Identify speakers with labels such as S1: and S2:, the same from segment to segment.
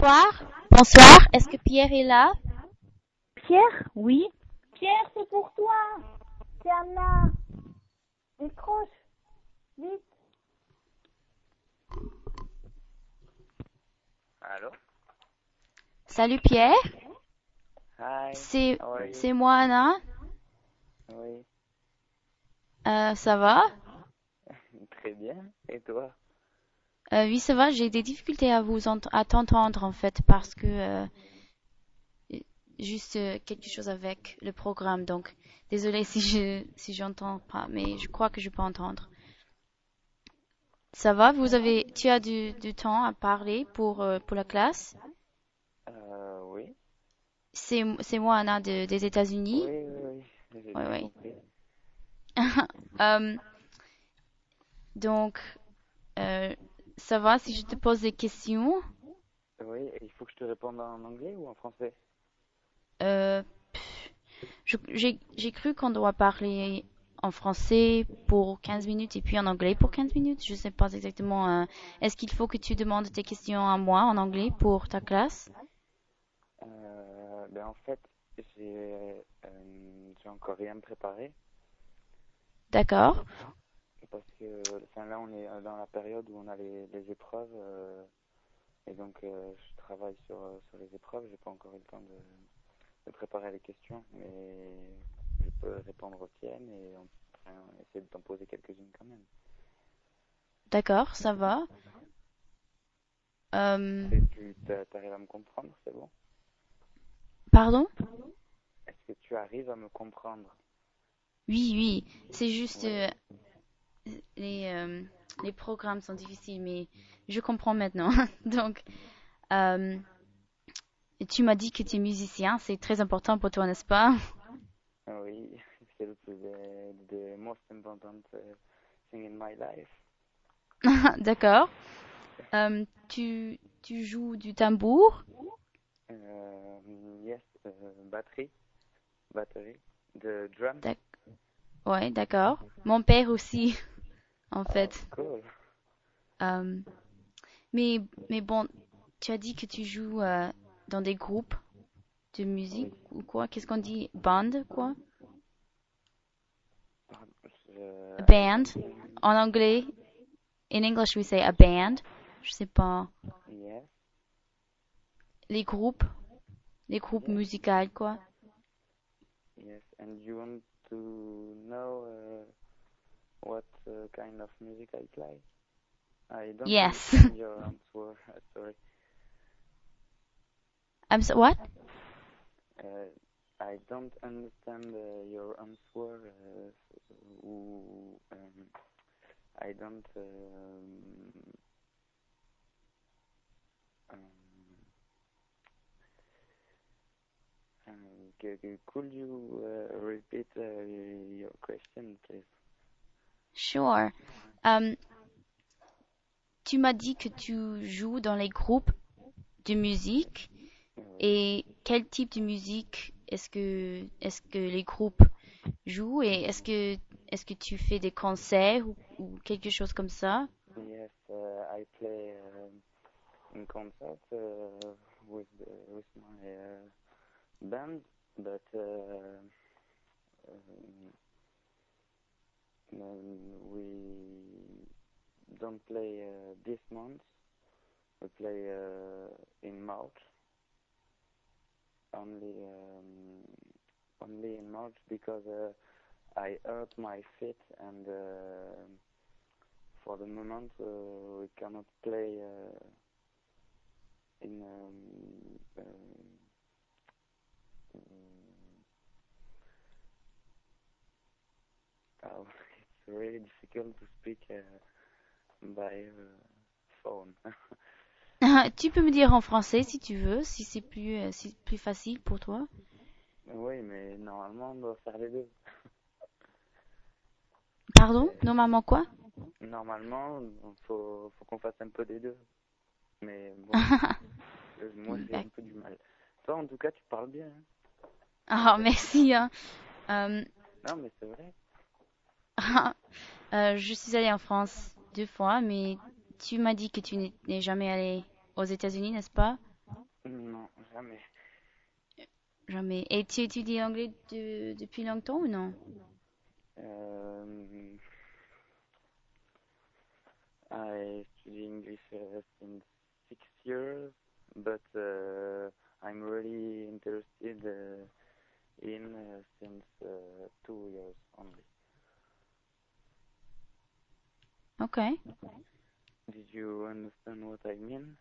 S1: Bonsoir. Bonsoir. Est-ce que Pierre est là?
S2: Pierre? Oui. Pierre, c'est pour toi. C'est Anna. Décroche. Vite.
S3: Allô?
S1: Salut Pierre.
S3: Hi.
S1: C'est
S3: How are you?
S1: c'est moi Anna.
S3: Oui,
S1: Ça va?
S3: très bien. Et toi?
S1: Oui, ça va. J'ai des difficultés à t'entendre en fait parce que juste quelque chose avec le programme. Donc désolée si j'entends pas, mais je crois que je peux entendre. Ça va? Tu as du temps à parler pour la classe?
S3: Oui.
S1: C'est moi Anna des États-Unis.
S3: Oui, oui, oui. J'ai
S1: Oui,
S3: bien
S1: oui.
S3: compris.
S1: Euh, donc euh, ça va si je te pose des questions?
S3: Oui, et il faut que je te réponde en anglais ou en français?
S1: Euh, j'ai cru qu'on doit parler en français pour 15 minutes et puis en anglais pour 15 minutes. Je sais pas exactement. Est-ce qu'il faut que tu demandes tes questions à moi en anglais pour ta classe?
S3: En fait, j'ai encore rien préparé
S1: D'accord.
S3: parce que là, on est dans la période où on a les épreuves et donc je travaille sur les épreuves. J'ai pas encore eu le temps de préparer les questions, mais je peux répondre aux tiennes et essayer de t'en poser quelques-unes quand même.
S1: D'accord, ça va. Euh,
S3: T'arrives à me comprendre, c'est bon?
S1: Pardon?
S3: Est-ce que tu arrives à me comprendre?
S1: Oui, oui. C'est juste
S3: Oui.
S1: les euh, les programmes sont difficiles, mais je comprends maintenant. Donc, euh, tu m'as dit que tu es musicien. C'est très important pour toi, n'est-ce pas?
S3: Oui, c'est the most important thing in my life.
S1: D'accord. Tu joues du tambour?
S3: Yes, batterie, the drums.
S1: D'ac- Ouais, d'accord. Mon père aussi, en
S3: Oh,
S1: fait.
S3: cool.
S1: Euh, mais bon, tu as dit que tu joues dans des groupes de musique
S3: Oui.
S1: ou quoi? Qu'est-ce qu'on dit? Band, quoi? A
S3: I
S1: band.
S3: don't think.
S1: En anglais, in English we say a band. Je sais pas.
S3: Yes,
S1: Les groupes, les groupes
S3: yes,
S1: musicaux, quoi.
S3: yes. And you want to know what kind of music I play? I don't
S1: Yes.
S3: understand your answer. Sorry.
S1: What?
S3: Uh, I don't understand your answer. I don't. Um, could you repeat your question, please?
S1: Sure. Euh, Tu m'as dit que tu joues dans les groupes de musique.
S3: Oui.
S1: Et quel type de musique est-ce que les groupes jouent et est-ce que tu fais des concerts ou quelque chose comme ça?
S3: Yes, I play in concert with my band, but um, we don't play this month. We play in March, only only in March because I hurt my feet and for the moment we cannot play in oh, it's really difficult to speak by phone.
S1: Tu peux me dire en français si tu veux, si c'est plus facile pour toi.
S3: Oui, mais normalement on doit faire les deux.
S1: Pardon? Normalement quoi?
S3: Normalement, faut qu'on fasse un peu des deux. Mais bon, moi j'ai un peu du mal. Toi, en tout cas, tu parles bien.
S1: Ah, merci, hein. Euh,
S3: Non, mais c'est vrai.
S1: je suis allée en France 2 fois, mais tu m'as dit que tu n'es jamais allée aux États-Unis, n'est-ce pas?
S3: jamais.
S1: Jamais. Et tu étudies l'anglais depuis longtemps ou non?
S3: Um, I study English since 6 years, but I'm really interested in since 2 years only.
S1: Okay.
S3: Did you understand what I mean?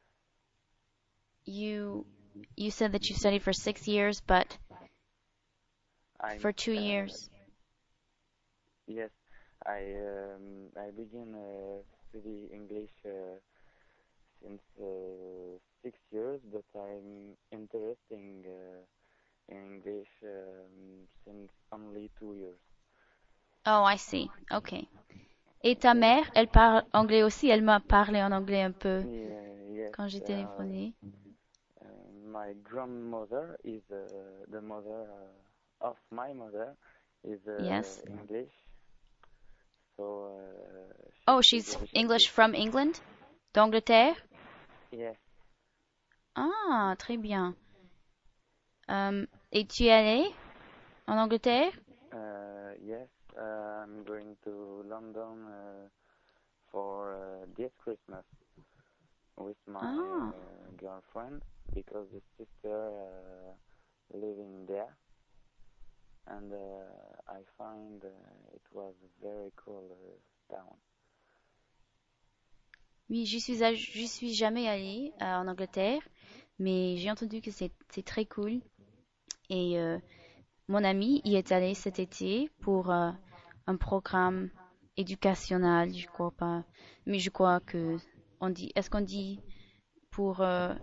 S1: You said that you studied for 6 years, but
S3: I'm
S1: for 2 years.
S3: Yes, I began study English since 6 years, but I'm interested in English since only 2 years.
S1: Oh, I see. Okay. Et ta mère, elle parle anglais aussi? Elle m'a parlé en anglais un peu
S3: Yes,
S1: quand j'ai téléphoné.
S3: my grandmother is the mother of my mother is
S1: Yes.
S3: English, so
S1: Oh, she's English from England? D'Angleterre?
S3: yes.
S1: Ah, très bien. Et tu es allé en Angleterre?
S3: Yes, I'm going to London for this Christmas with my girlfriend because the sister living there, and I find it was a very cool town.
S1: Oui, j'y suis jamais allée en Angleterre, mais j'ai entendu que c'est très cool. Et mon ami y est allé cet été pour un programme éducationnel, je crois pas. Mais je crois que est-ce qu'on dit pour,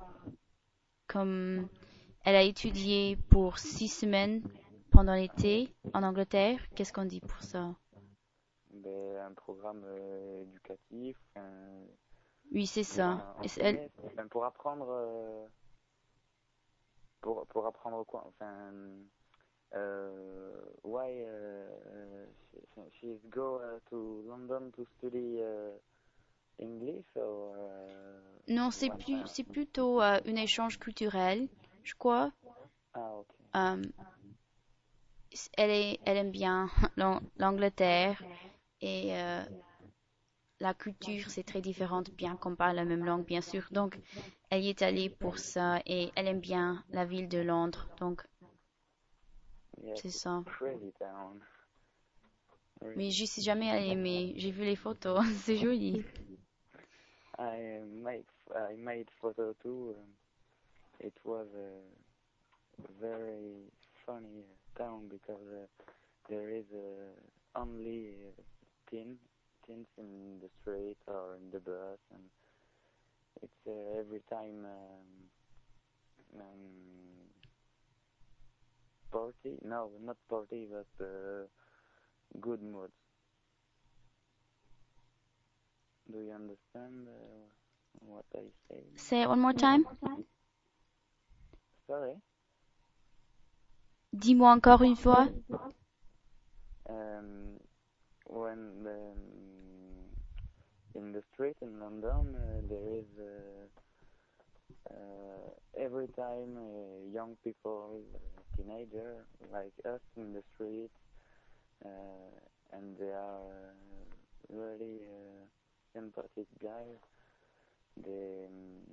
S1: comme elle a étudié pour 6 semaines pendant l'été en Angleterre, qu'est-ce qu'on dit pour ça?
S3: Un programme éducatif,
S1: Oui, c'est ça.
S3: enseigner, pour apprendre pour apprendre quoi, enfin why she's go to London to study English or
S1: Non, c'est plutôt un échange culturel, je crois.
S3: ok.
S1: Elle aime bien l'Angleterre et la culture, c'est très différente, bien qu'on parle la même langue, bien sûr. Donc, elle y est allée pour ça et elle aime bien la ville de Londres. Donc,
S3: Yes,
S1: c'est ça.
S3: pretty town. Really.
S1: Mais j'y suis jamais allée, mais j'ai vu les photos. C'est joli.
S3: I made photo too. It was a very funny town because there is only teens in the street or in the bus, and it's every time party. No, not party, but good mood. Do you understand what I say?
S1: Say it one more time.
S3: Sorry.
S1: Dis-moi encore une fois.
S3: When in the street in London there is every time young people, teenager like us in the street, and they are really sympathetic guys. They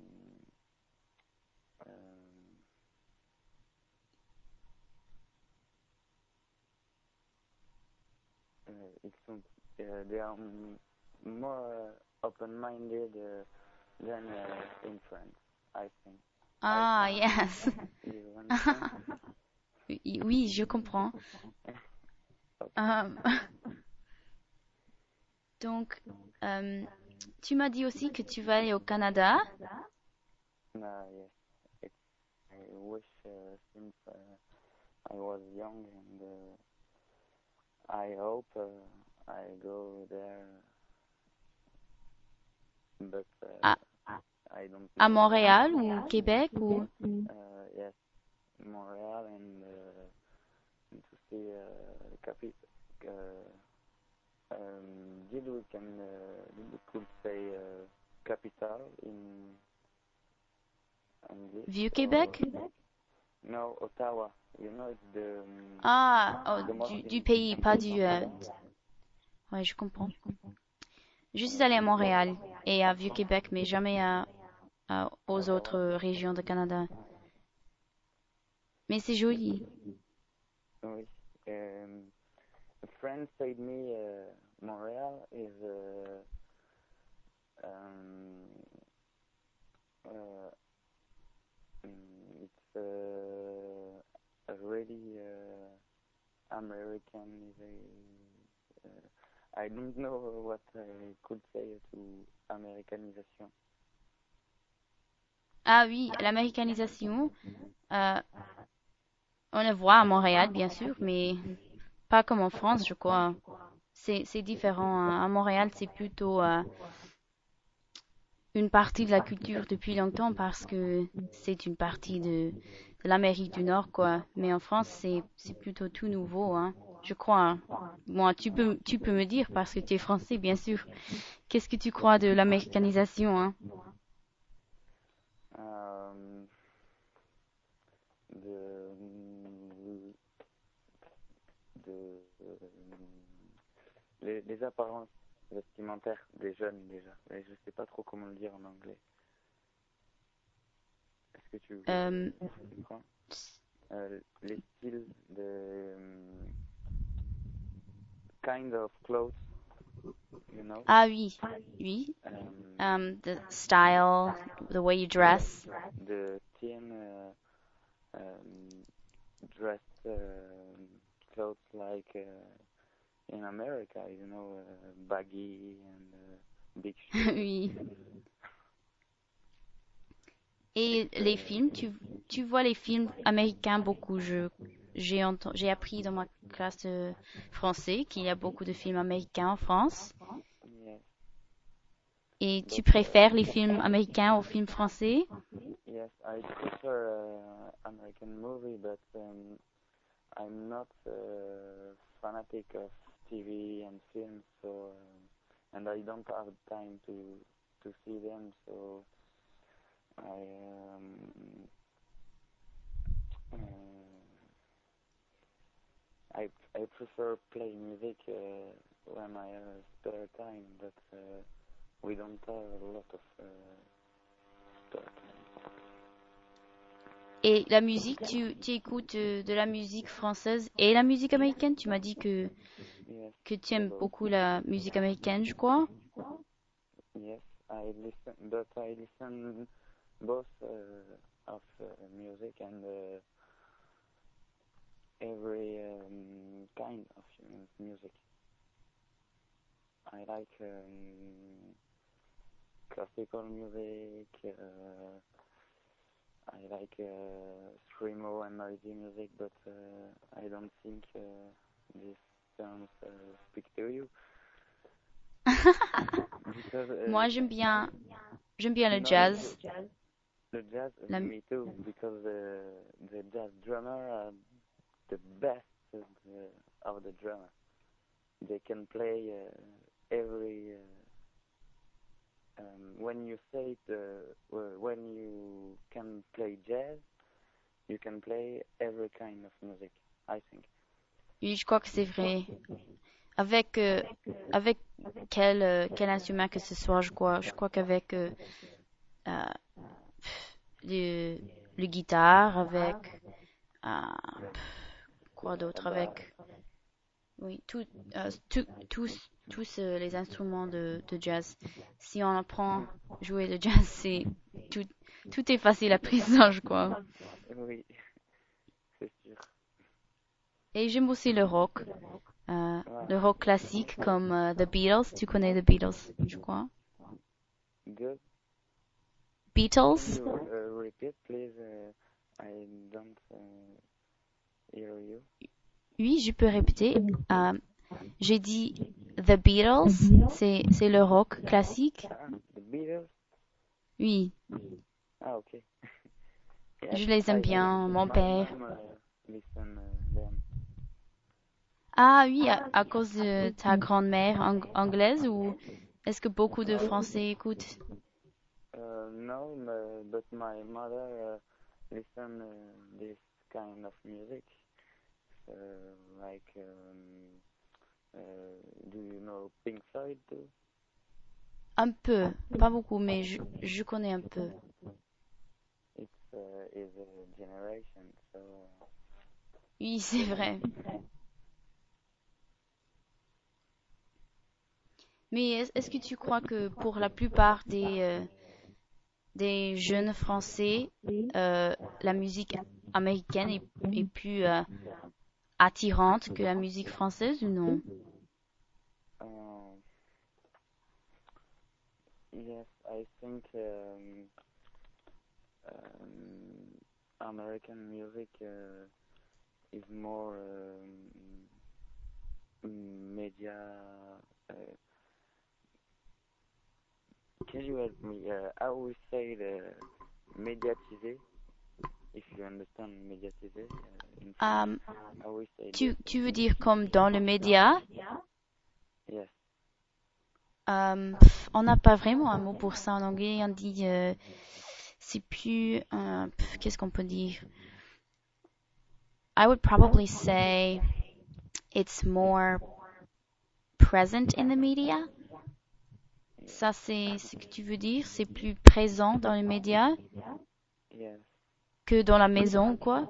S3: they are more open-minded than in France, I think.
S1: Ah, yes.
S3: You understand?
S1: Oui, je comprends. Donc, tu m'as dit aussi que tu vas aller au Canada.
S3: Yes. I wish since I was young, and I hope I go there, but I don't know.
S1: À Montréal ou Québec ou...
S3: Yes, Montreal, and to see the capital. Did we could say capital in English.
S1: Vieux-Québec?
S3: No, Ottawa. You know, it's the
S1: Ah,
S3: the most
S1: du pays, pas du... Ouais, je comprends. Je suis allée à Montréal et à Vieux-Québec, mais jamais aux autres régions de Canada. Mais c'est joli.
S3: Oui. A friend said me Montreal is uh, it's a really American. I don't know what I could say to Americanisation.
S1: Ah oui, l'américanisation, on le voit à Montréal, bien sûr, mais pas comme en France, je crois. C'est différent. À Montréal, c'est plutôt une partie de la culture depuis longtemps parce que c'est une partie de l'Amérique du Nord, quoi. Mais en France, c'est plutôt tout nouveau, hein. Je crois. Moi, tu peux me dire parce que tu es français, bien sûr. Qu'est-ce que tu crois de l'américanisation, hein?
S3: De, les apparences vestimentaires des jeunes déjà. Mais je sais pas trop comment le dire en anglais. Est-ce que tu comprends? Les styles de kind of clothes, you know?
S1: Ah oui, oui. The style, the way you dress.
S3: The teen dress clothes like in America, you know, baggy and big shoes.
S1: Oui. Et les films, tu vois les films américains beaucoup. J'ai appris dans ma classe de français qu'il y a beaucoup de films américains en France.
S3: Yes.
S1: Et tu
S3: But
S1: préfères les films américains aux films français?
S3: yes, I prefer American movie, but I'm not fanatic of TV and films, so and I don't have time to see them, so I prefer play music when I have spare time, but we don't have a lot of spare time.
S1: Et la musique, tu écoutes de la musique française et la musique américaine? Tu m'as dit
S3: Yes,
S1: que tu aimes
S3: both.
S1: beaucoup la musique américaine, je crois.
S3: Yes, I listen both of music and every kind of music. I like classical music. I like screamo and noisy music, but I don't think these terms speak to you. Because
S1: Moi, j'aime bien le
S3: no,
S1: jazz.
S3: the jazz, me too, because the jazz drummer are the best of the drummer. They can play every. When you say when you can play jazz, you can play every kind of music, I think.
S1: Oui, je crois que c'est vrai. Avec quel instrument que ce soit, je crois qu'avec le guitare, avec quoi d'autre, avec oui, tous les instruments de jazz. Si on apprend à jouer le jazz, c'est tout est facile à présent, je crois.
S3: Oui, c'est sûr.
S1: Et j'aime aussi le rock. Le rock classique comme The Beatles. Tu connais The Beatles, je crois.
S3: Good.
S1: Beatles?
S3: You repeat, please. I don't hear you.
S1: Oui, je peux répéter. J'ai dit The Beatles, c'est le rock classique.
S3: Ah, the Beatles.
S1: Oui,
S3: Ah, ok.
S1: je les aime bien, mon père.
S3: My mom listen them.
S1: Ah oui, à cause de ta grand-mère anglaise ou est-ce que beaucoup de Français écoutent?
S3: no, but my mother listen this kind of music. Like, do you know Pink Floyd too?
S1: Un peu, pas beaucoup, mais je connais un peu.
S3: It's is a generation, so.
S1: Oui, c'est vrai. Mais est-ce que tu crois que pour la plupart des jeunes Français, la musique américaine est plus attirante que la musique française ou non?
S3: Yes, I think American music is more media. Uh, can you help me? I always say the médiatisé. If you understand médiatisé in French, I always say
S1: Tu veux dire comme dans le média?
S3: Yes.
S1: On n'a pas vraiment un mot pour ça en anglais. On dit c'est plus qu'est-ce qu'on peut dire? I would probably say it's more present in the media. Ça, c'est ce que tu veux dire? C'est plus présent dans les médias
S3: Yes.
S1: que dans la maison, quoi?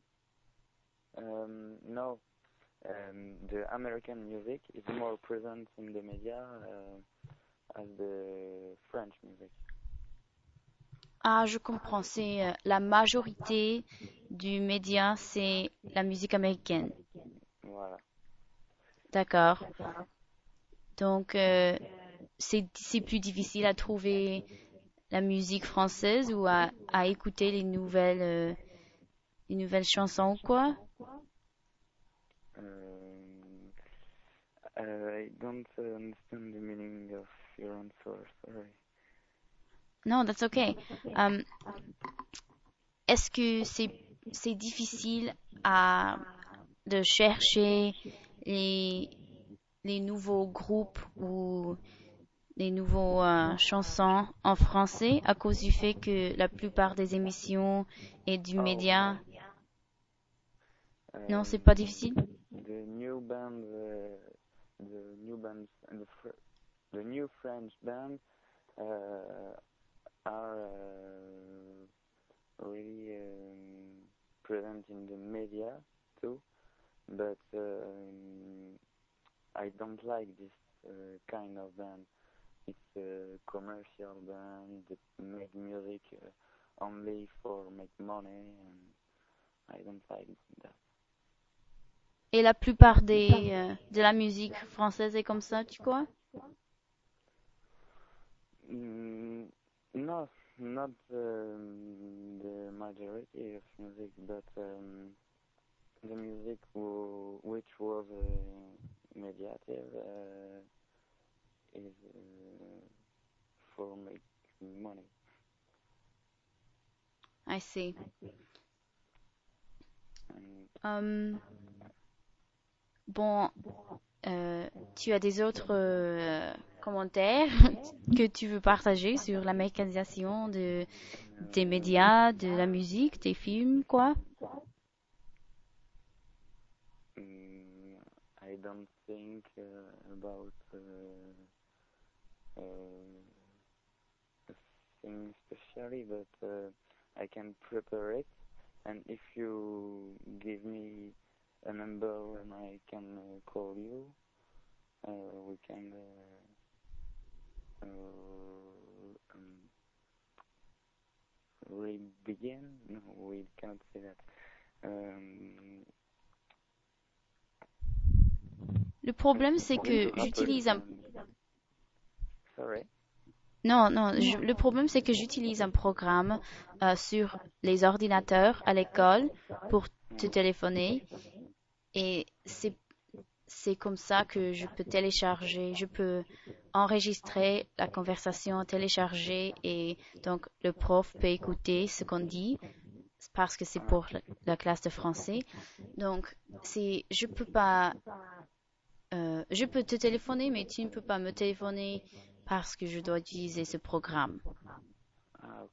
S3: No. The American music is more present in the media as the French music.
S1: Ah, je comprends. C'est la majorité du média, c'est la musique américaine.
S3: Voilà.
S1: D'accord. Donc, c'est plus difficile à trouver la musique française ou à écouter les nouvelles chansons, quoi?
S3: I don't understand the meaning of your answer, sorry.
S1: Non, that's okay. Est-ce que c'est difficile de chercher les nouveaux groupes ou les nouveaux chansons en français à cause du fait que la plupart des émissions et du média. Non, c'est pas difficile.
S3: The new band, the new French band are really present in the media too, but I don't like this kind of band. It's a commercial band that make music only for make money, and I don't like that.
S1: Et la plupart de la musique française est comme ça, tu crois?
S3: No, not the majority of music, but the music which was mediative is for making money.
S1: I see. Bon, tu as des autres commentaires que tu veux partager sur l'américanisation des médias, de la musique, des films, quoi?
S3: I don't think about a thing especially, but I can prepare it, and if you give me a number when I can call you, we can re-begin. No, we cannot say that.
S1: Le problème, c'est que j'utilise un...
S3: Sorry?
S1: Non, le problème, c'est que j'utilise un programme sur les ordinateurs à l'école pour te téléphoner. Et c'est comme ça que je peux télécharger, je peux enregistrer la conversation, télécharger, et donc le prof peut écouter ce qu'on dit parce que c'est pour la classe de français. Donc, je peux pas, je peux te téléphoner, mais tu ne peux pas me téléphoner parce que je dois utiliser ce programme.
S3: Ah,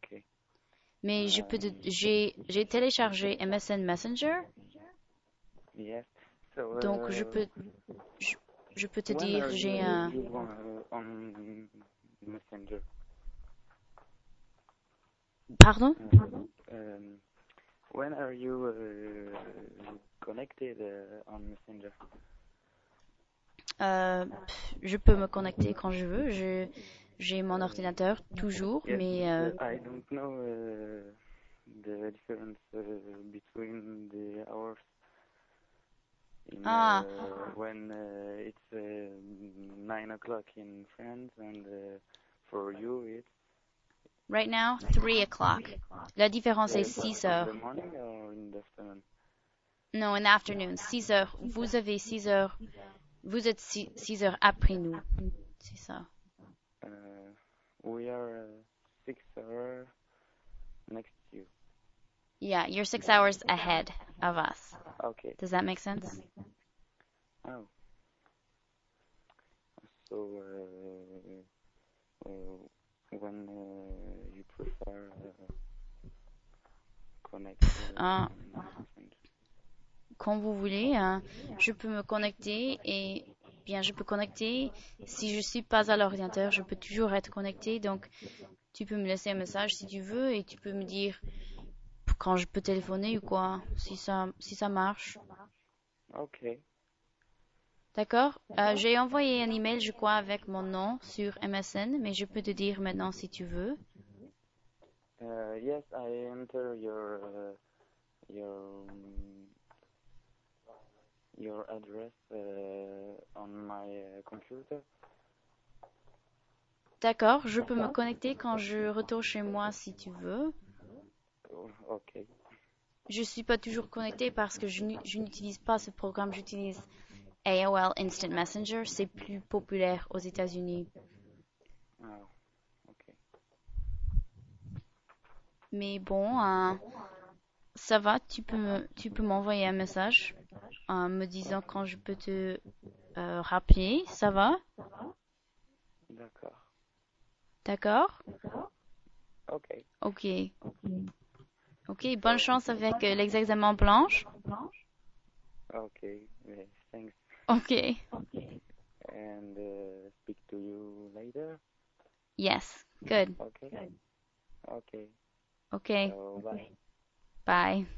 S1: Mais j'ai téléchargé MSN Messenger,
S3: Yes. So,
S1: donc je peux te
S3: when
S1: dire,
S3: are
S1: j'ai
S3: you on Messenger?
S1: Pardon?
S3: When are you connected on Messenger?
S1: Je peux me connecter quand je veux. J'ai mon ordinateur toujours,
S3: Yes,
S1: mais
S3: I don't know the difference between the hours in when it's 9 o'clock in France and for you it's
S1: right now, 3 o'clock. La différence est 6
S3: in
S1: heures.
S3: the morning or in the afternoon?
S1: Non, in the afternoon, 6 heures. Vous avez 6 heures. Vous êtes 6 heures après nous. C'est ça.
S3: We are 6 hours next to you.
S1: Yeah, you're 6 hours ahead of us.
S3: Okay.
S1: Does that make sense?
S3: Oh. So, when you prefer connect
S1: Ah.
S3: Messenger?
S1: Quand vous voulez, je peux me connecter et bien je peux connecter. Si je suis pas à l'ordinateur, je peux toujours être connecté. Donc, tu peux me laisser un message si tu veux et tu peux me dire quand je peux téléphoner ou quoi, si ça marche.
S3: Ok.
S1: D'accord? J'ai envoyé un email, je crois, avec mon nom sur MSN, mais je peux te dire maintenant si tu veux.
S3: Yes, I enter your address on my computer.
S1: D'accord, je peux me connecter quand je retourne chez moi si tu veux.
S3: Ok.
S1: Je suis pas toujours connectée parce que je n'utilise pas ce programme, j'utilise AOL Instant Messenger, c'est plus populaire aux États-Unis.
S3: Ah, ok.
S1: Mais bon, ça va, tu peux m'envoyer un message me disant quand je peux te rappeler, ça va?
S3: D'accord.
S1: D'accord?
S3: Ok.
S1: Ok. Ok, bonne chance avec l'examen blanche.
S3: Ok. Yes, thanks.
S1: Ok.
S3: And speak to you later.
S1: Yes, good.
S3: Okay. Okay.
S1: Ok,
S3: So bye.
S1: bye.